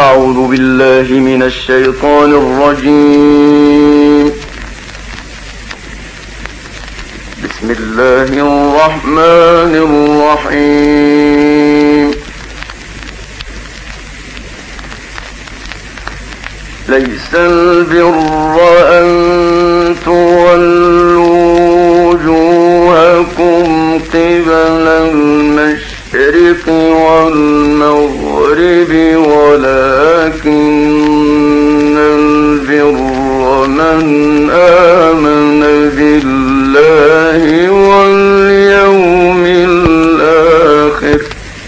أعوذ بالله من الشيطان الرجيم. بسم الله الرحمن الرحيم. ليس البر أن تولوا وجوهكم قبل المشرق والمغرب ولكن البر من آمن بالله واليوم الآخر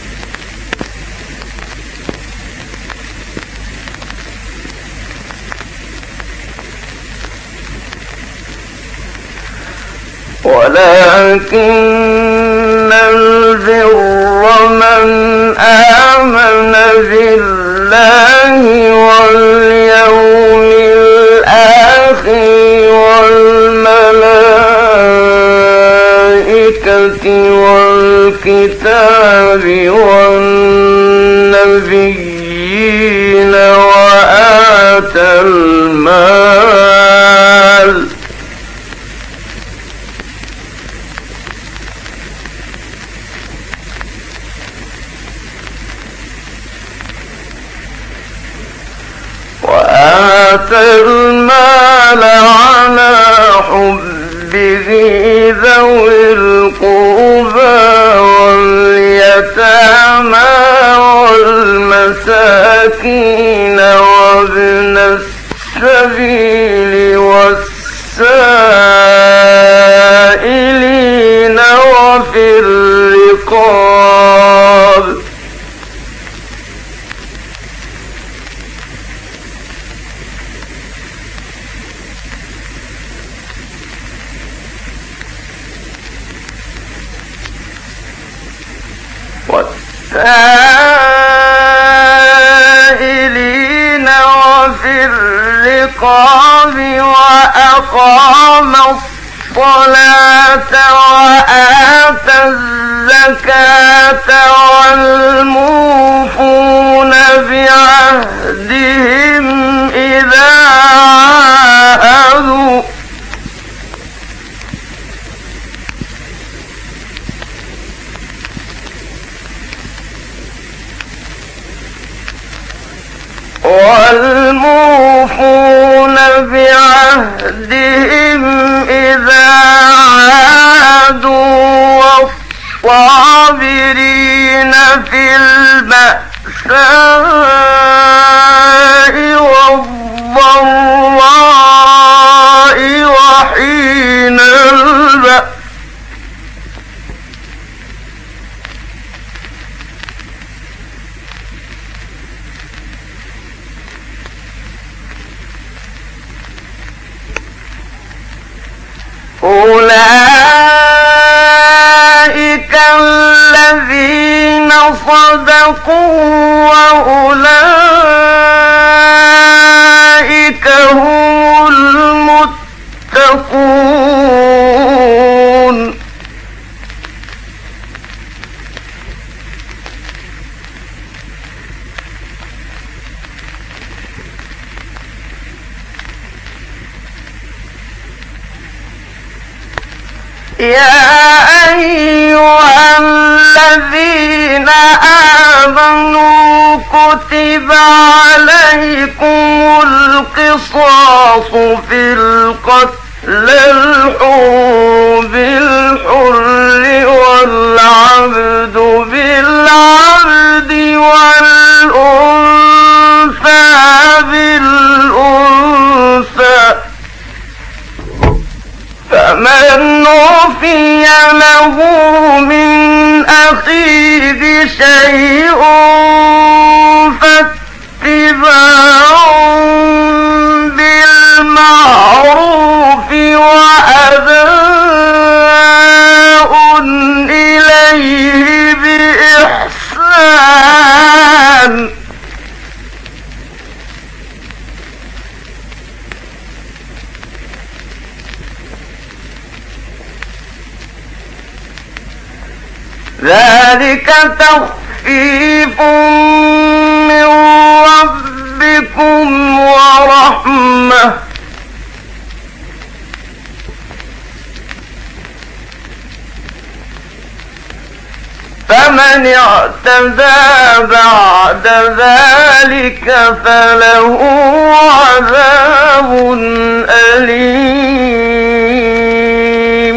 من آمن بالله واليوم الآخر والملائكة والكتاب والنبيين وآتى المال على حبه ذوي القربى واليتامى والمساكين وابن السبيل والسائلين وفي الرقاب والسائلين وفي الرقاب وأقام الصلاة وآتى الزكاة والموفون بعهدهم إذا عاهدوا بعهدهم إذا عادوا والصابرين في البأساء والضراء وحين البأس أولئك الذين صدقوا وأولئك هم المتقون يا أيها الذين آمنوا كتب عليكم القصاص في القتل الحر بالحر والعبد بالعبد والأنثى بالأنثى فمن عفي له من أخيه شيء فاتباع بالمعروف وأداء إليه بإحسان ذلك تخفيف من ربكم ورحمة فمن اعتدى بعد ذلك فله عذاب أليم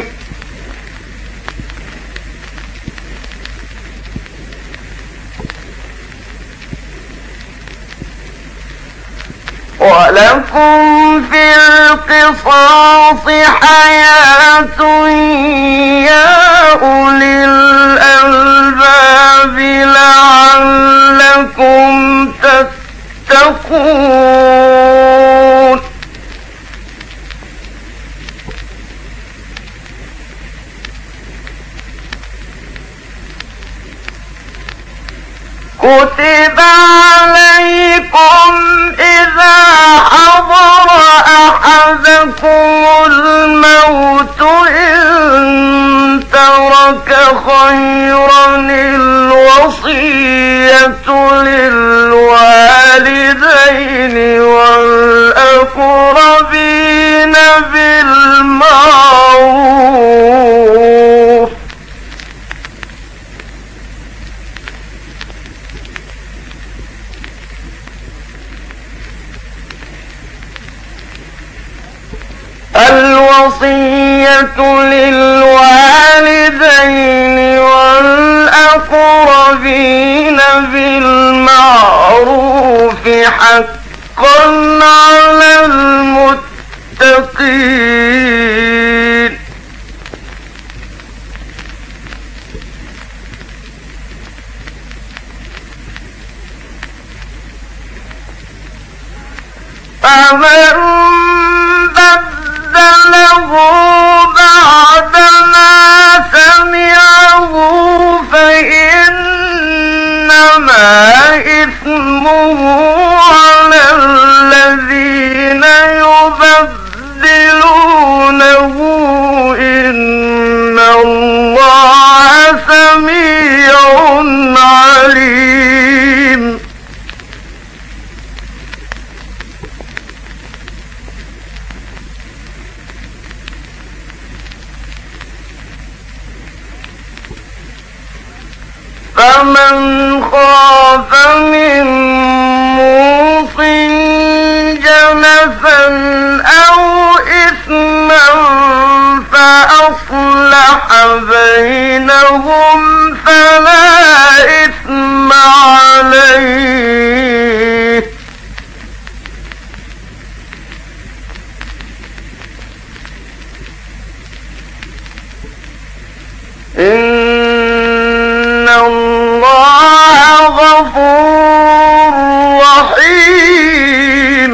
ولكم في القصاص حياة يا أولي الألباب لعلكم تتقون كتب عليكم إذا حضر أحدكم الموت إن ترك خيرا الوصية للوالدين والأقربين بالمعروف الوصية للوالدين والأقربين بالمعروف حقا على المتقين فمن بدله بعدما سمعه فإنما إثمه على الذين يبدلونه إن الله سميع عليم فمن خاف من موص جنفا أو إثما فأصلح بينهم فلا إثم عليه إن الله غفور رحيم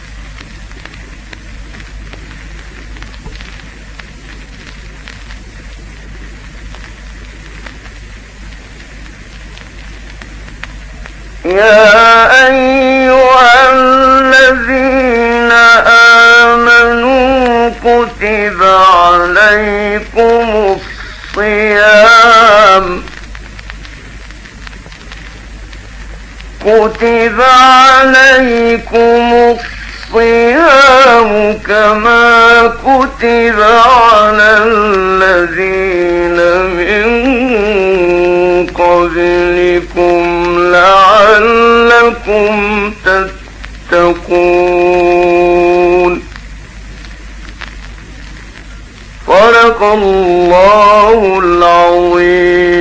يا أيها الذين آمنوا كتب عليكم الصيام كما كتب على الذين من قبلكم لعلكم تتقون صدق الله العظيم.